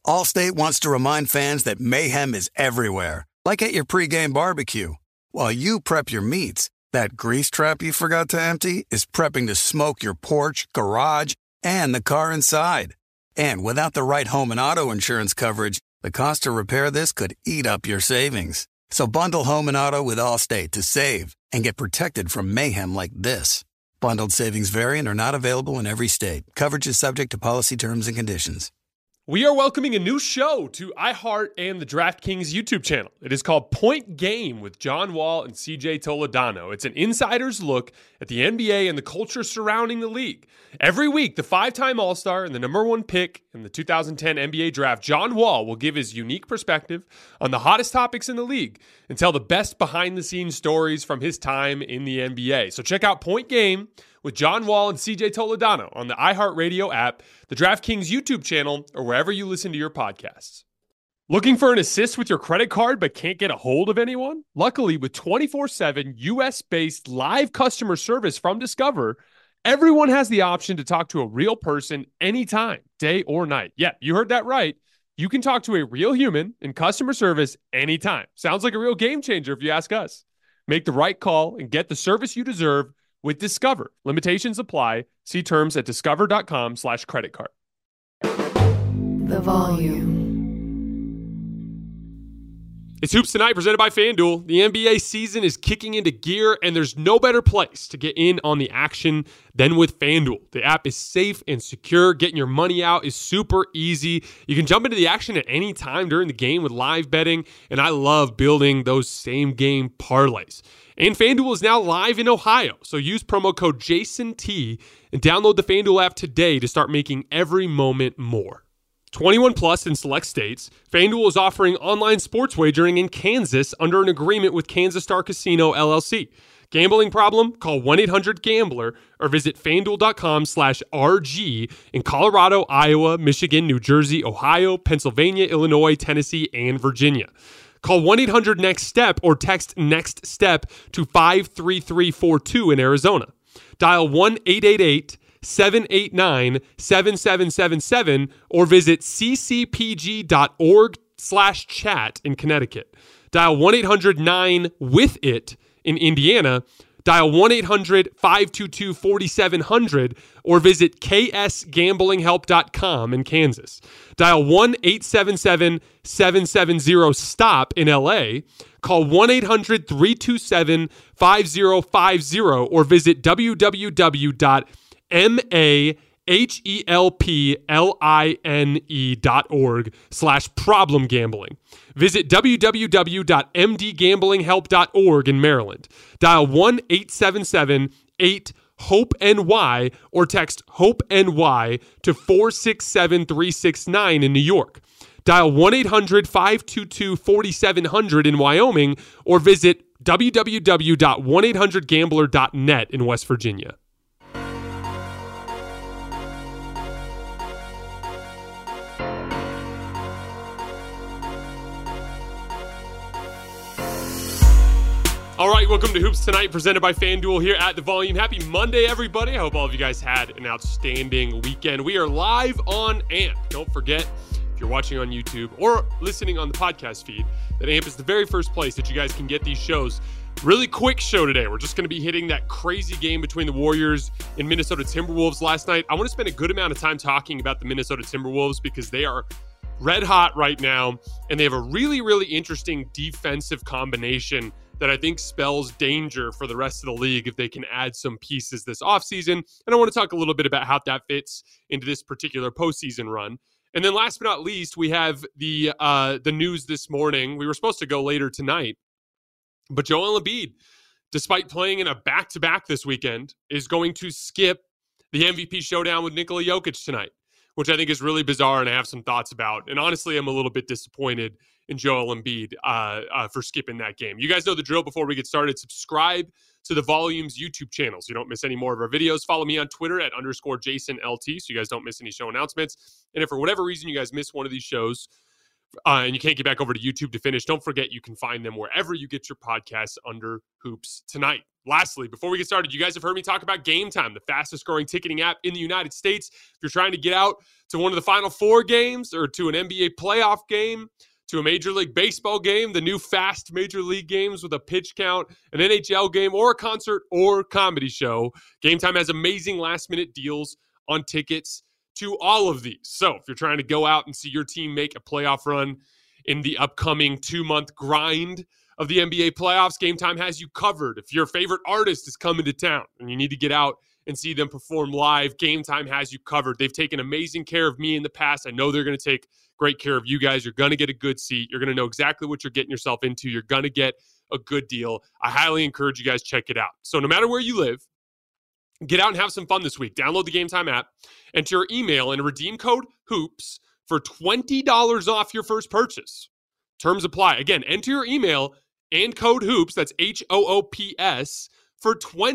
Allstate wants to remind fans that mayhem is everywhere, like at your pregame barbecue. While you prep your meats, that grease trap you forgot to empty is prepping to smoke your porch, garage, and the car inside. And without the right home and auto insurance coverage, the cost to repair this could eat up your savings. So bundle home and auto with Allstate to save and get protected from mayhem like this. Bundled savings vary and are not available in every state. Coverage is subject to policy terms and conditions. We are welcoming a new show to iHeart and the DraftKings YouTube channel. It is called Point Game with John Wall and CJ Toledano. It's an insider's look at the NBA and the culture surrounding the league. Every week, the five-time All-Star and the number one pick in the 2010 NBA draft, John Wall, will give his unique perspective on the hottest topics in the league and tell the best behind-the-scenes stories from his time in the NBA. So check out Point Game with John Wall and CJ Toledano on the iHeartRadio app, the DraftKings YouTube channel, or wherever you listen to your podcasts. Looking for an assist with your credit card but can't get a hold of anyone? Luckily, with 24/7 U.S.-based live customer service from Discover, everyone has the option to talk to a real person anytime, day or night. Yeah, you heard that right. You can talk to a real human in customer service anytime. Sounds like a real game changer if you ask us. Make the right call and get the service you deserve with Discover. Limitations apply. See terms at discover.com/creditcard. The volume. It's Hoops Tonight presented by FanDuel. The NBA season is kicking into gear, and there's no better place to get in on the action than with FanDuel. The app is safe and secure. Getting your money out is super easy. You can jump into the action at any time during the game with live betting, and I love building those same-game parlays. And FanDuel is now live in Ohio, so use promo code JASONT and download the FanDuel app today to start making every moment more. 21 plus in select states. FanDuel is offering online sports wagering in Kansas under an agreement with Kansas Star Casino, LLC. Gambling problem? Call 1-800-GAMBLER or visit FanDuel.com/RG in Colorado, Iowa, Michigan, New Jersey, Ohio, Pennsylvania, Illinois, Tennessee, and Virginia. Call 1-800-NEXT-STEP or text NEXT STEP to 53342 in Arizona. Dial 1-888-789-7777 or visit ccpg.org/chat in Connecticut. Dial 1-800-9-WITH-IT in Indiana. Dial 1-800-522-4700 or visit ksgamblinghelp.com in Kansas. Dial 1-877-770-STOP in LA. Call 1-800-327-5050 or visit www.mahelline.org/problem-gambling. Visit www.mdgamblinghelp.org in Maryland. Dial 1-877-8-HOPE-NY or text HOPE-NY to 467-369 in New York. Dial 1-800-522-4700 in Wyoming or visit www.1800gambler.net in West Virginia. All right, welcome to Hoops Tonight, presented by FanDuel here at The Volume. Happy Monday, everybody. I hope all of you guys had an outstanding weekend. We are live on AMP. Don't forget, if you're watching on YouTube or listening on the podcast feed, that AMP is the very first place that you guys can get these shows. Really quick show today. We're just going to be hitting that crazy game between the Warriors and Minnesota Timberwolves last night. I want to spend a good amount of time talking about the Minnesota Timberwolves because they are red hot right now, and they have a really, really interesting defensive combination that I think spells danger for the rest of the league if they can add some pieces this offseason. And I want to talk a little bit about how that fits into this particular postseason run. And then last but not least, we have the news this morning. We were supposed to go later tonight, but Joel Embiid, despite playing in a back-to-back this weekend, is going to skip the MVP showdown with Nikola Jokic tonight, which I think is really bizarre and I have some thoughts about. And honestly, I'm a little bit disappointed in Joel Embiid for skipping that game. You guys know the drill. Before we get started, subscribe to the Volumes YouTube channel so you don't miss any more of our videos. Follow me on Twitter at _JasonLT so you guys don't miss any show announcements. And if for whatever reason you guys miss one of these shows, and you can't get back over to YouTube to finish, don't forget you can find them wherever you get your podcasts under Hoops Tonight. Lastly, before we get started, you guys have heard me talk about Game Time, the fastest growing ticketing app in the United States. If you're trying to get out to one of the Final Four games or to an NBA playoff game, to a Major League Baseball game, the new fast Major League games with a pitch count, an NHL game, or a concert or comedy show, Game Time has amazing last-minute deals on tickets to all of these. So if you're trying to go out and see your team make a playoff run in the upcoming 2-month grind of the NBA playoffs, Game Time has you covered. If your favorite artist is coming to town and you need to get out and see them perform live, Game Time has you covered. They've taken amazing care of me in the past. I know they're going to take great care of you guys. You're going to get a good seat. You're going to know exactly what you're getting yourself into. You're going to get a good deal. I highly encourage you guys check it out. So no matter where you live, get out and have some fun this week. Download the Game Time app, enter your email, and redeem code HOOPS for $20 off your first purchase. Terms apply. Again, enter your email and code HOOPS, that's HOOPS, for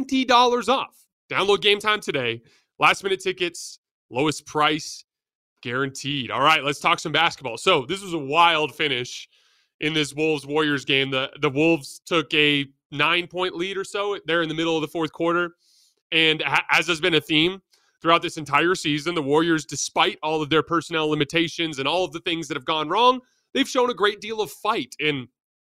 $20 off. Download Game Time today. Last-minute tickets, lowest price, guaranteed. All right, let's talk some basketball. So this was a wild finish in this Wolves-Warriors game. The Wolves took a 9-point lead or so there in the middle of the fourth quarter. And as has been a theme throughout this entire season, the Warriors, despite all of their personnel limitations and all of the things that have gone wrong, they've shown a great deal of fight. And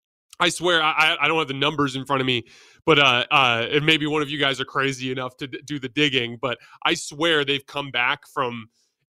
I swear, I don't have the numbers in front of me, but and maybe one of you guys are crazy enough to do the digging, but I swear they've come back from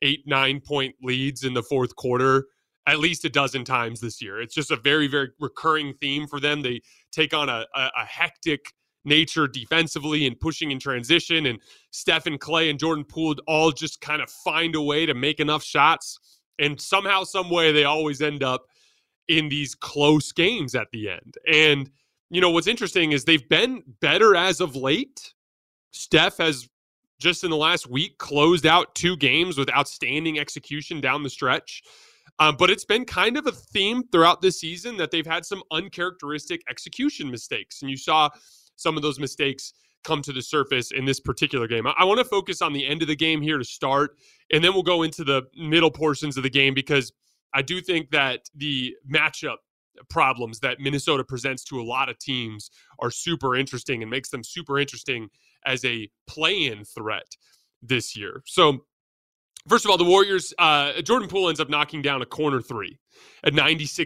8-9 point leads in the fourth quarter at least a dozen times this year. It's just a very, very recurring theme for them. They take on a hectic nature defensively and pushing in transition, and Steph and Clay and Jordan Poole all just kind of find a way to make enough shots, and somehow, some way, they always end up in these close games at the end. And, you know, what's interesting is they've been better as of late. Steph has just in the last week closed out 2 games with outstanding execution down the stretch. But it's been kind of a theme throughout this season that they've had some uncharacteristic execution mistakes. And you saw some of those mistakes come to the surface in this particular game. I want to focus on the end of the game here to start, and then we'll go into the middle portions of the game, because I do think that the matchup problems that Minnesota presents to a lot of teams are super interesting and makes them super interesting as a play-in threat this year. So first of all, the Warriors, Jordan Poole ends up knocking down a corner 3 at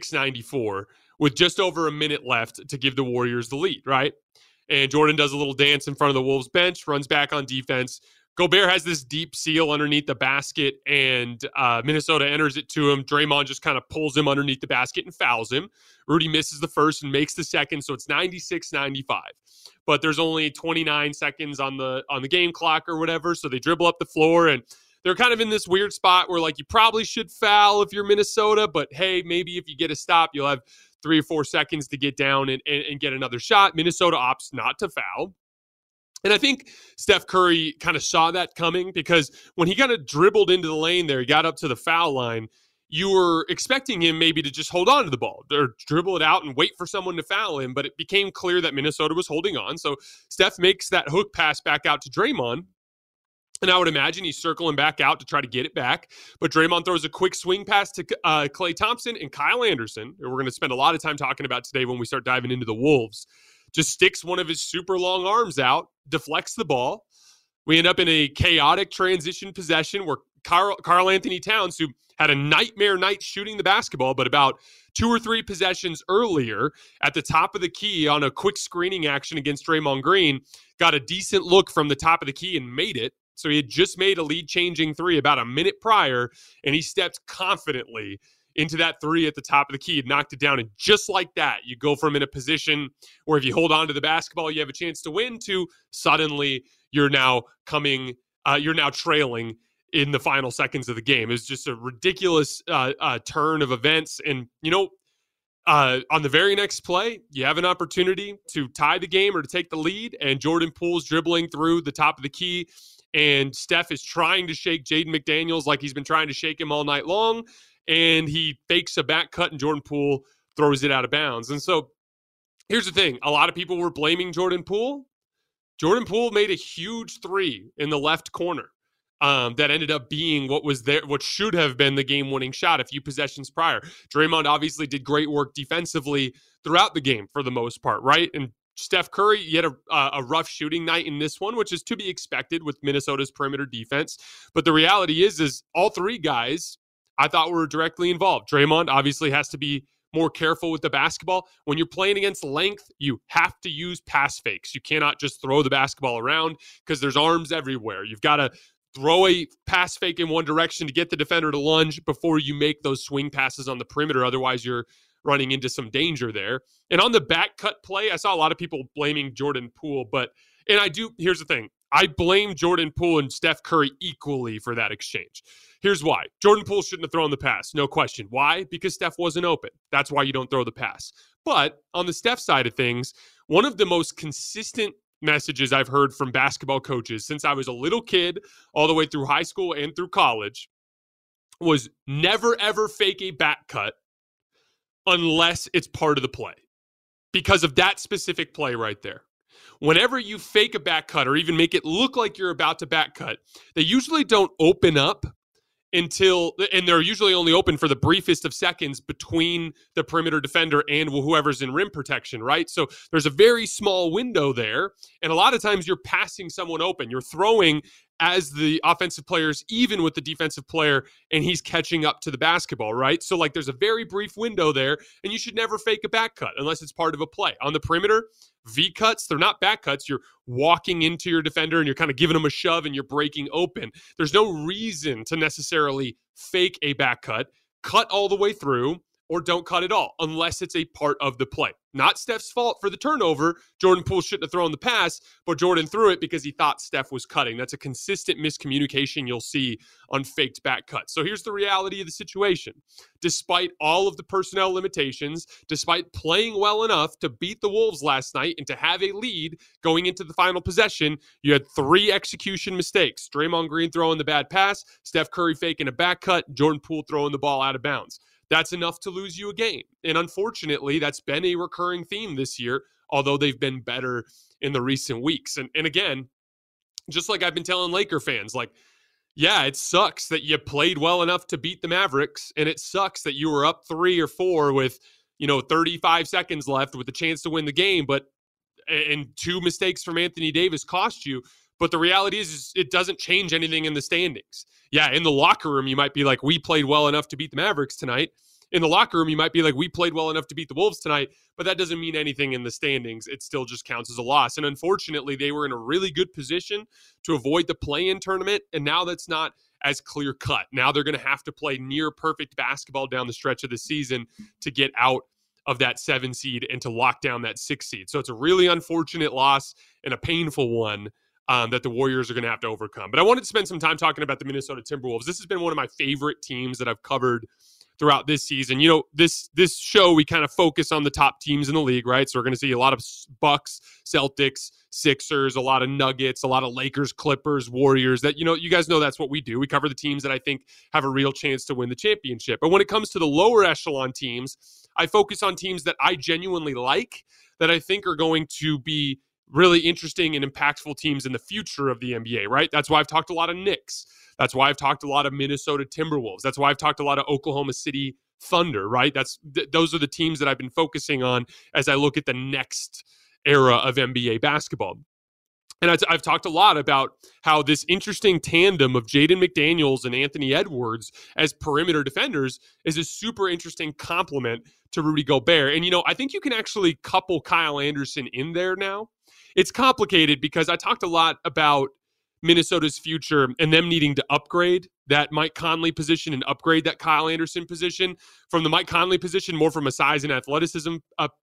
96-94 with just over a minute left to give the Warriors the lead, right? And Jordan does a little dance in front of the Wolves bench, runs back on defense. Gobert has this deep seal underneath the basket, and Minnesota enters it to him. Draymond just kind of pulls him underneath the basket and fouls him. Rudy misses the first and makes the second, so it's 96-95. But there's only 29 seconds on the game clock or whatever, so they dribble up the floor, and they're kind of in this weird spot where, like, you probably should foul if you're Minnesota, but hey, maybe if you get a stop, you'll have 3 or 4 seconds to get down and get another shot. Minnesota opts not to foul. And I think Steph Curry kind of saw that coming, because when he kind of dribbled into the lane there, he got up to the foul line, you were expecting him maybe to just hold on to the ball or dribble it out and wait for someone to foul him. But it became clear that Minnesota was holding on. So Steph makes that hook pass back out to Draymond. And I would imagine he's circling back out to try to get it back. But Draymond throws a quick swing pass to Klay Thompson, and Kyle Anderson, who we're going to spend a lot of time talking about today when we start diving into the Wolves, just sticks one of his super long arms out, deflects the ball. We end up in a chaotic transition possession where Karl Anthony Towns, who had a nightmare night shooting the basketball, but about 2 or 3 possessions earlier at the top of the key on a quick screening action against Draymond Green, got a decent look from the top of the key and made it. So he had just made a lead-changing 3 about a minute prior, and he stepped confidently into that 3 at the top of the key and knocked it down. And just like that, you go from in a position where if you hold on to the basketball, you have a chance to win, to suddenly you're now trailing in the final seconds of the game. It's just a ridiculous turn of events. And, you know, on the very next play, you have an opportunity to tie the game or to take the lead, and Jordan Poole's dribbling through the top of the key, and Steph is trying to shake Jaden McDaniels like he's been trying to shake him all night long, and he fakes a back cut, and Jordan Poole throws it out of bounds. And so here's the thing. A lot of people were blaming Jordan Poole. Jordan Poole made a huge 3 in the left corner that ended up being what should have been the game-winning shot a few possessions prior. Draymond obviously did great work defensively throughout the game for the most part, right? And Steph Curry, he had a rough shooting night in this one, which is to be expected with Minnesota's perimeter defense. But the reality is all three guys I thought were directly involved. Draymond obviously has to be more careful with the basketball. When you're playing against length, you have to use pass fakes. You cannot just throw the basketball around because there's arms everywhere. You've got to throw a pass fake in one direction to get the defender to lunge before you make those swing passes on the perimeter. Otherwise, you're running into some danger there. And on the back cut play, I saw a lot of people blaming Jordan Poole, here's the thing. I blame Jordan Poole and Steph Curry equally for that exchange. Here's why. Jordan Poole shouldn't have thrown the pass, no question. Why? Because Steph wasn't open. That's why you don't throw the pass. But on the Steph side of things, one of the most consistent messages I've heard from basketball coaches since I was a little kid all the way through high school and through college was never, ever fake a back cut unless it's part of the play. Because of that specific play right there. Whenever you fake a back cut or even make it look like you're about to back cut, they usually don't open up and they're usually only open for the briefest of seconds between the perimeter defender and whoever's in rim protection, right? So there's a very small window there, and a lot of times you're passing someone open. You're throwing as the offensive player's even with the defensive player, and he's catching up to the basketball, right? So there's a very brief window there, and you should never fake a back cut unless it's part of a play. On the perimeter, V cuts, they're not back cuts. You're walking into your defender and you're kind of giving them a shove and you're breaking open. There's no reason to necessarily fake a back cut all the way through, or don't cut at all unless it's a part of the play. Not Steph's fault for the turnover. Jordan Poole shouldn't have thrown the pass, but Jordan threw it because he thought Steph was cutting. That's a consistent miscommunication you'll see on faked back cuts. So here's the reality of the situation. Despite all of the personnel limitations, despite playing well enough to beat the Wolves last night and to have a lead going into the final possession, you had 3 execution mistakes. Draymond Green throwing the bad pass, Steph Curry faking a back cut, Jordan Poole throwing the ball out of bounds. That's enough to lose you a game. And unfortunately, that's been a recurring theme this year, although they've been better in the recent weeks. And again, just like I've been telling Laker fans, yeah, it sucks that you played well enough to beat the Mavericks, and it sucks that you were up 3 or 4 with, 35 seconds left with a chance to win the game, and 2 mistakes from Anthony Davis cost you. But the reality is it doesn't change anything in the standings. Yeah, in the locker room, you might be like, we played well enough to beat the Mavericks tonight. In the locker room, you might be like, we played well enough to beat the Wolves tonight, but that doesn't mean anything in the standings. It still just counts as a loss. And unfortunately, they were in a really good position to avoid the play-in tournament, and now that's not as clear-cut. Now they're going to have to play near-perfect basketball down the stretch of the season to get out of that 7 seed and to lock down that 6 seed. So it's a really unfortunate loss and a painful one that the Warriors are going to have to overcome. But I wanted to spend some time talking about the Minnesota Timberwolves. This has been one of my favorite teams that I've covered throughout this season. This show, we kind of focus on the top teams in the league, right? So we're going to see a lot of Bucks, Celtics, Sixers, a lot of Nuggets, a lot of Lakers, Clippers, Warriors. That, you guys know that's what we do. We cover the teams that I think have a real chance to win the championship. But when it comes to the lower echelon teams, I focus on teams that I genuinely like, that I think are going to be really interesting and impactful teams in the future of the NBA, right? That's why I've talked a lot of Knicks. That's why I've talked a lot of Minnesota Timberwolves. That's why I've talked a lot of Oklahoma City Thunder, right? Those are the teams that I've been focusing on as I look at the next era of NBA basketball. And I've talked a lot about how this interesting tandem of Jaden McDaniels and Anthony Edwards as perimeter defenders is a super interesting complement to Rudy Gobert. And, I think you can actually couple Kyle Anderson in there now. It's complicated because I talked a lot about Minnesota's future and them needing to upgrade that Mike Conley position and upgrade that Kyle Anderson position. From the Mike Conley position, more from a size and athleticism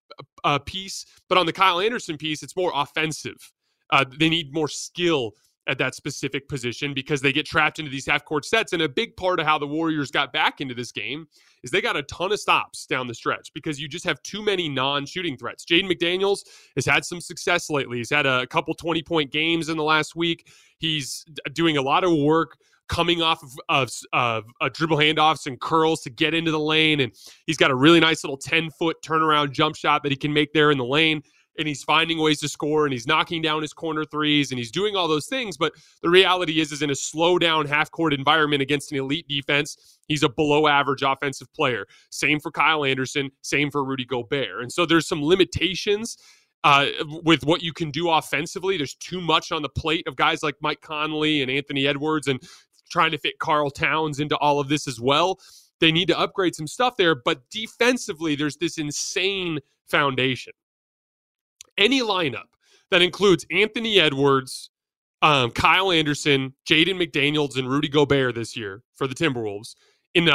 piece. But on the Kyle Anderson piece, it's more offensive. They need more skill at that specific position because they get trapped into these half-court sets. And a big part of how the Warriors got back into this game is they got a ton of stops down the stretch because you just have too many non-shooting threats. Jaden McDaniels has had some success lately. He's had a couple 20-point games in the last week. He's doing a lot of work coming off of dribble handoffs and curls to get into the lane. And he's got a really nice little 10-foot turnaround jump shot that he can make there in the lane. and he's finding ways to score, and he's knocking down his corner threes, and he's doing all those things. But the reality is in a slow down half-court environment against an elite defense, he's a below-average offensive player. Same for Kyle Anderson, same for Rudy Gobert. And so there's some limitations with what you can do offensively. There's too much on the plate of guys like Mike Conley and Anthony Edwards, and trying to fit Karl Towns into all of this as well. They need to upgrade some stuff there, but defensively, there's this insane foundation. Any lineup that includes Anthony Edwards, Kyle Anderson, Jaden McDaniels, and Rudy Gobert this year for the Timberwolves in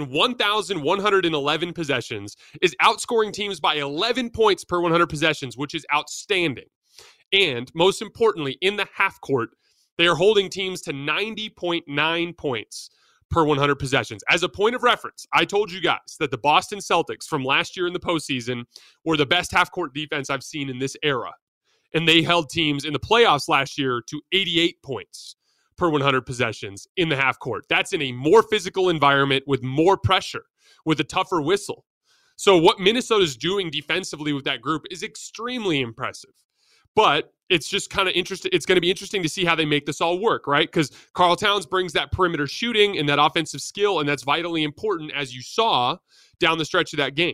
1,111 possessions is outscoring teams by 11 points per 100 possessions, which is outstanding. And most importantly, in the half court, they are holding teams to 90.9 points per 100 possessions. As a point of reference, I told you guys that the Boston Celtics from last year in the postseason were the best half-court defense I've seen in this era. And they held teams in the playoffs last year to 88 points per 100 possessions in the half court. That's in a more physical environment with more pressure, with a tougher whistle. So what Minnesota's doing defensively with that group is extremely impressive. But it's just kind of interesting. It's going to be interesting to see how they make this all work, right? Because Karl Towns brings that perimeter shooting and that offensive skill, and that's vitally important, as you saw down the stretch of that game.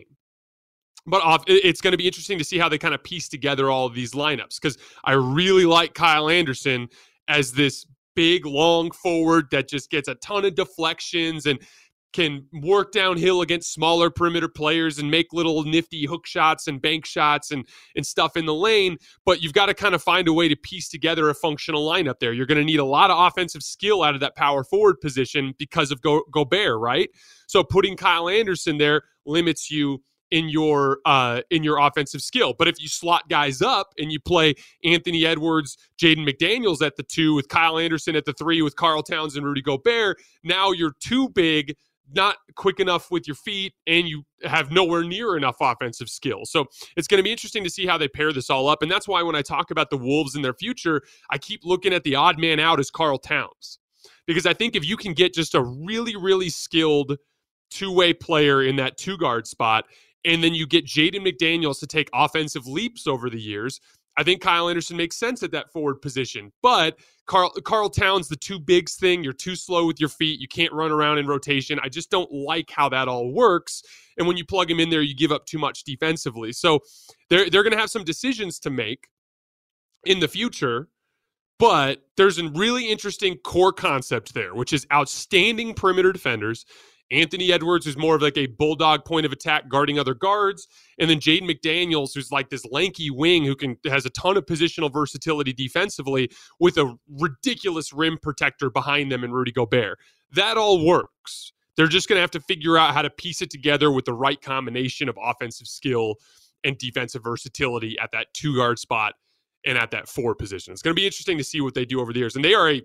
But it's going to be interesting to see how they kind of piece together all of these lineups, because I really like Kyle Anderson as this big, long forward that just gets a ton of deflections and can work downhill against smaller perimeter players and make little nifty hook shots and bank shots and stuff in the lane. But you've got to kind of find a way to piece together a functional lineup there. You're going to need a lot of offensive skill out of that power forward position because of Gobert, right? So putting Kyle Anderson there limits you in your offensive skill. But if you slot guys up and you play Anthony Edwards, Jaden McDaniels at the 2 with Kyle Anderson at the 3 with Karl Towns and Rudy Gobert, now you're too big, not quick enough with your feet, and you have nowhere near enough offensive skill. So it's going to be interesting to see how they pair this all up. And that's why when I talk about the Wolves and their future, I keep looking at the odd man out as Karl Towns. Because I think if you can get just a really, really skilled two-way player in that two-guard spot, and then you get Jaden McDaniels to take offensive leaps over the years, I think Kyle Anderson makes sense at that forward position. But Karl Towns, the two bigs thing, you're too slow with your feet. You can't run around in rotation. I just don't like how that all works. And when you plug him in there, you give up too much defensively. So they're going to have some decisions to make in the future. But there's a really interesting core concept there, which is outstanding perimeter defenders. Anthony Edwards, who's more of like a bulldog point of attack guarding other guards. And then Jaden McDaniels, who's like this lanky wing who has a ton of positional versatility defensively with a ridiculous rim protector behind them in Rudy Gobert. That all works. They're just going to have to figure out how to piece it together with the right combination of offensive skill and defensive versatility at that two-guard spot and at that forward position. It's going to be interesting to see what they do over the years. And they are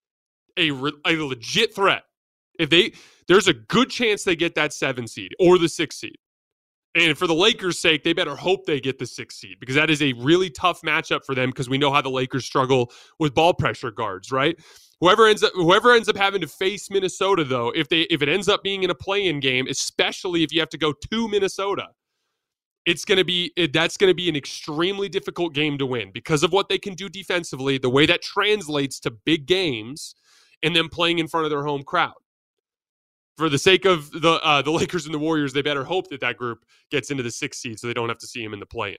a legit threat. There's a good chance they get that 7 seed or the 6 seed. And for the Lakers' sake, they better hope they get the 6 seed, because that is a really tough matchup for them, because we know how the Lakers struggle with ball pressure guards, right? Whoever ends up having to face Minnesota, though, if it ends up being in a play-in game, especially if you have to go to Minnesota, that's going to be an extremely difficult game to win because of what they can do defensively, the way that translates to big games, and them playing in front of their home crowd. For the sake of the Lakers and the Warriors, they better hope that group gets into the 6th seed so they don't have to see him in the play-in.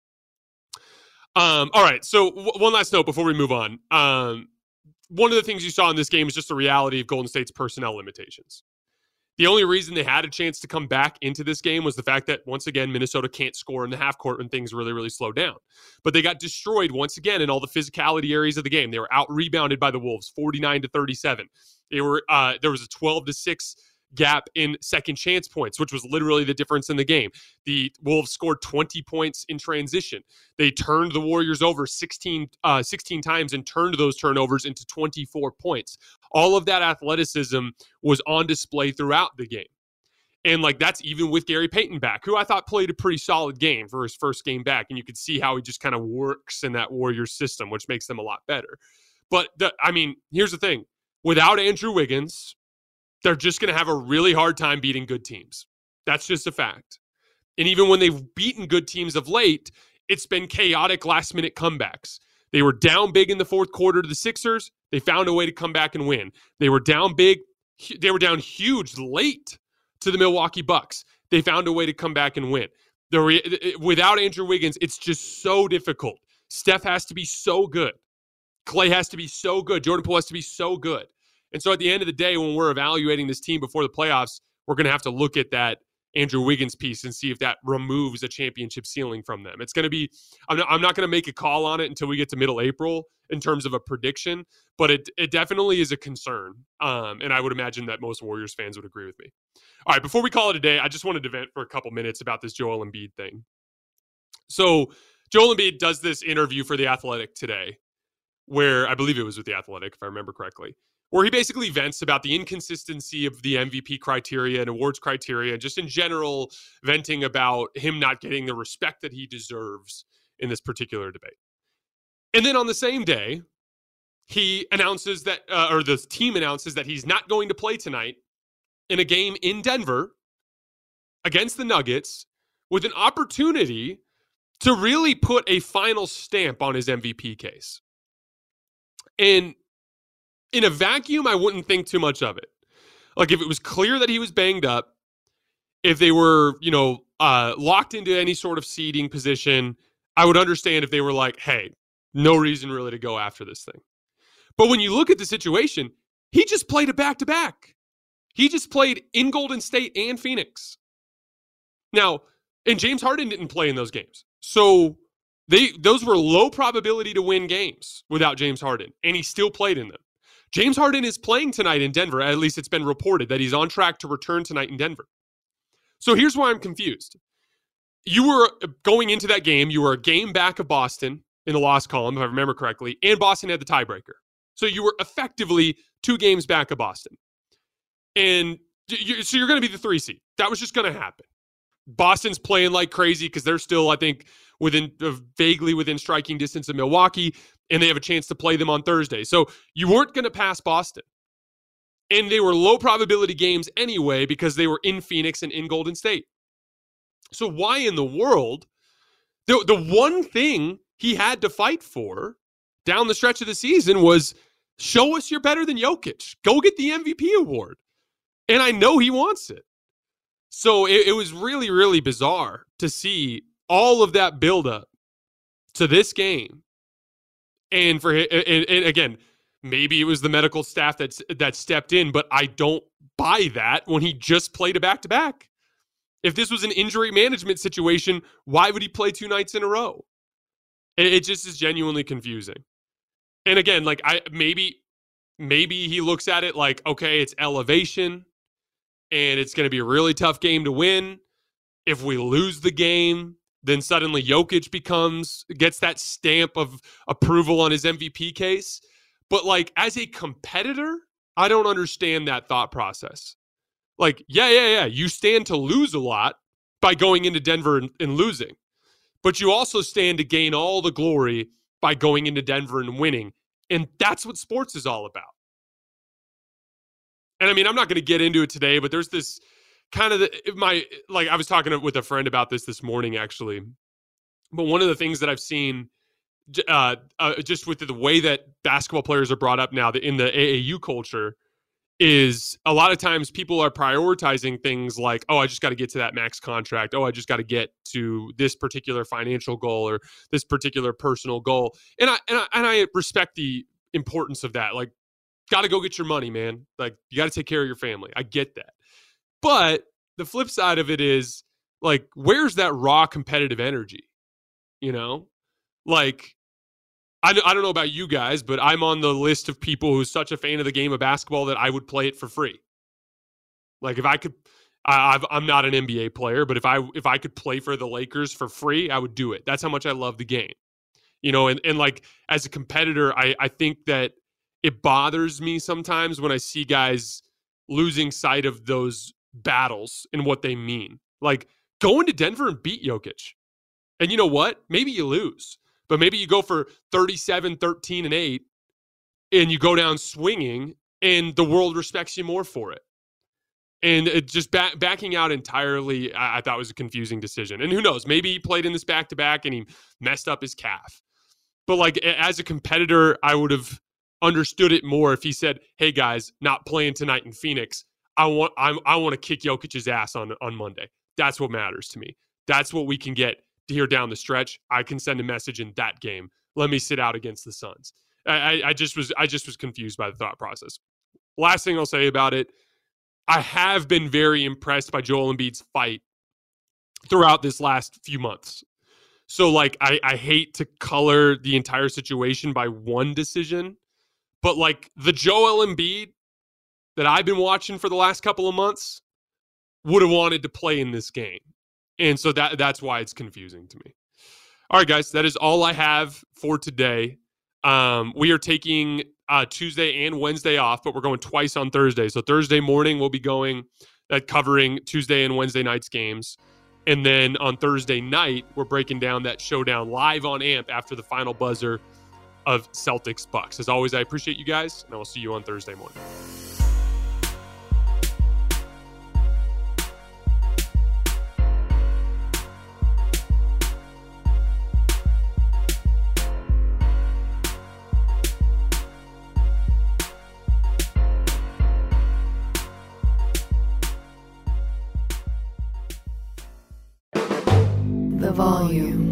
All right, so one last note before we move on. One of the things you saw in this game is just the reality of Golden State's personnel limitations. The only reason they had a chance to come back into this game was the fact that, once again, Minnesota can't score in the half court when things really, really slow down. But they got destroyed once again in all the physicality areas of the game. They were out-rebounded by the Wolves, 49-37. There was a 12-6 gap in second chance points, which was literally the difference in the game. The Wolves scored 20 points in transition. They turned the Warriors over 16 times and turned those turnovers into 24 points. All of that athleticism was on display throughout the game. And that's even with Gary Payton back, who I thought played a pretty solid game for his first game back. And you could see how he just kind of works in that Warriors system, which makes them a lot better. But here's the thing. Without Andrew Wiggins, they're just going to have a really hard time beating good teams. That's just a fact. And even when they've beaten good teams of late, it's been chaotic last-minute comebacks. They were down big in the fourth quarter to the Sixers. They found a way to come back and win. They were down big. They were down huge late to the Milwaukee Bucks. They found a way to come back and win. Without Andrew Wiggins, it's just so difficult. Steph has to be so good. Klay has to be so good. Jordan Poole has to be so good. And so at the end of the day, when we're evaluating this team before the playoffs, we're going to have to look at that Andrew Wiggins piece and see if that removes a championship ceiling from them. It's going to be, I'm not going to make a call on it until we get to middle April in terms of a prediction, but it definitely is a concern. And I would imagine that most Warriors fans would agree with me. All right, before we call it a day, I just wanted to vent for a couple minutes about this Joel Embiid thing. So Joel Embiid does this interview for The Athletic today, where I believe it was with The Athletic, if I remember correctly, where he basically vents about the inconsistency of the MVP criteria and awards criteria, just in general venting about him not getting the respect that he deserves in this particular debate. And then on the same day, he announces that, or the team announces that he's not going to play tonight in a game in Denver against the Nuggets with an opportunity to really put a final stamp on his MVP case. And in a vacuum, I wouldn't think too much of it. Like, if it was clear that he was banged up, if they were, locked into any sort of seeding position, I would understand if they were like, hey, no reason really to go after this thing. But when you look at the situation, he just played a back-to-back. He just played in Golden State and Phoenix. Now, and James Harden didn't play in those games. So those were low probability to win games without James Harden, and he still played in them. James Harden is playing tonight in Denver. At least it's been reported that he's on track to return tonight in Denver. So here's why I'm confused. You were going into that game, you were a game back of Boston in the loss column, if I remember correctly, and Boston had the tiebreaker. So you were effectively 2 games back of Boston. And so you're going to be the 3 seed. That was just going to happen. Boston's playing like crazy because they're still, I think, vaguely within striking distance of Milwaukee, and they have a chance to play them on Thursday. So you weren't going to pass Boston. And they were low probability games anyway because they were in Phoenix and in Golden State. So why in the world, the one thing he had to fight for down the stretch of the season was show us you're better than Jokic. Go get the MVP award. And I know he wants it. So it was really, really bizarre to see all of that buildup to this game. And again, maybe it was the medical staff that stepped in, but I don't buy that when he just played a back-to-back. If this was an injury management situation, why would he play 2 nights in a row? It just is genuinely confusing. And again, like maybe he looks at it like, okay, it's elevation, and it's going to be a really tough game to win. If we lose the game, then suddenly Jokic gets that stamp of approval on his MVP case. But like, as a competitor, I don't understand that thought process. Like, yeah. You stand to lose a lot by going into Denver and losing. But you also stand to gain all the glory by going into Denver and winning. And that's what sports is all about. And I mean, I'm not going to get into it today, but there's this kind of I was talking with a friend about this morning, actually. But one of the things that I've seen just with the way that basketball players are brought up now in the AAU culture is a lot of times people are prioritizing things like, oh, I just got to get to that max contract. Oh, I just got to get to this particular financial goal or this particular personal goal. And I respect the importance of that. Like, got to go get your money, man. Like, you got to take care of your family. I get that. But the flip side of it is, like, where's that raw competitive energy? You know? Like, I don't know about you guys, but I'm on the list of people who's such a fan of the game of basketball that I would play it for free. Like, if I could, I'm not an NBA player, but if I could play for the Lakers for free, I would do it. That's how much I love the game. You know, and like, as a competitor, I think that it bothers me sometimes when I see guys losing sight of those battles and what they mean. Like, go into Denver and beat Jokic. And you know what? Maybe you lose. But maybe you go for 37, 13, and 8, and you go down swinging, and the world respects you more for it. And it just backing out entirely, I thought was a confusing decision. And who knows, maybe he played in this back-to-back and he messed up his calf. But like as a competitor, I would have understood it more if he said, hey guys, not playing tonight in Phoenix. I want to kick Jokic's ass on Monday. That's what matters to me. That's what we can get here down the stretch. I can send a message in that game. Let me sit out against the Suns. I just was confused by the thought process. Last thing I'll say about it, I have been very impressed by Joel Embiid's fight throughout this last few months. So, like, I hate to color the entire situation by one decision, but, like, the Joel Embiid that I've been watching for the last couple of months would have wanted to play in this game. And so that's why it's confusing to me. All right, guys, that is all I have for today. We are taking Tuesday and Wednesday off, but we're going twice on Thursday. So Thursday morning, we'll be going covering Tuesday and Wednesday night's games. And then on Thursday night, we're breaking down that showdown live on AMP after the final buzzer of Celtics Bucks. As always, I appreciate you guys, and I will see you on Thursday morning. The volume.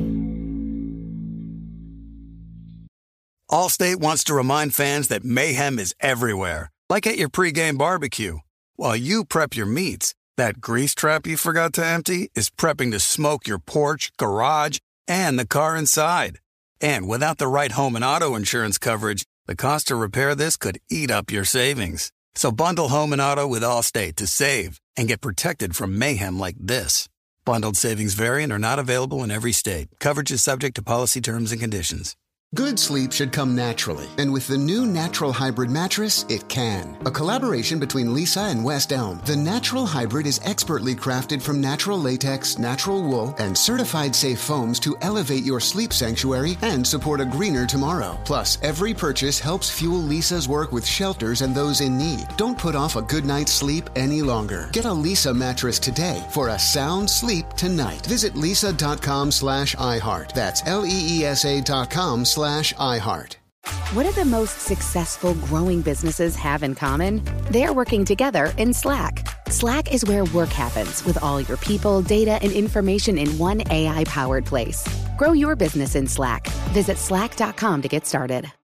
Allstate wants to remind fans that mayhem is everywhere, like at your pregame barbecue. While you prep your meats, that grease trap you forgot to empty is prepping to smoke your porch, garage, and the car inside. And without the right home and auto insurance coverage, the cost to repair this could eat up your savings. So bundle home and auto with Allstate to save and get protected from mayhem like this. Bundled savings vary and are not available in every state. Coverage is subject to policy terms and conditions. Good sleep should come naturally, and with the new Natural Hybrid mattress, it can. A collaboration between Lisa and West Elm, the Natural Hybrid is expertly crafted from natural latex, natural wool, and certified safe foams to elevate your sleep sanctuary and support a greener tomorrow. Plus, every purchase helps fuel Lisa's work with shelters and those in need. Don't put off a good night's sleep any longer. Get a Lisa mattress today for a sound sleep tonight. Visit lisa.com/iHeart. That's LEESA.com/iHeart. What do the most successful growing businesses have in common? They're working together in Slack. Slack is where work happens with all your people, data, and information in one AI-powered place. Grow your business in Slack. Visit slack.com to get started.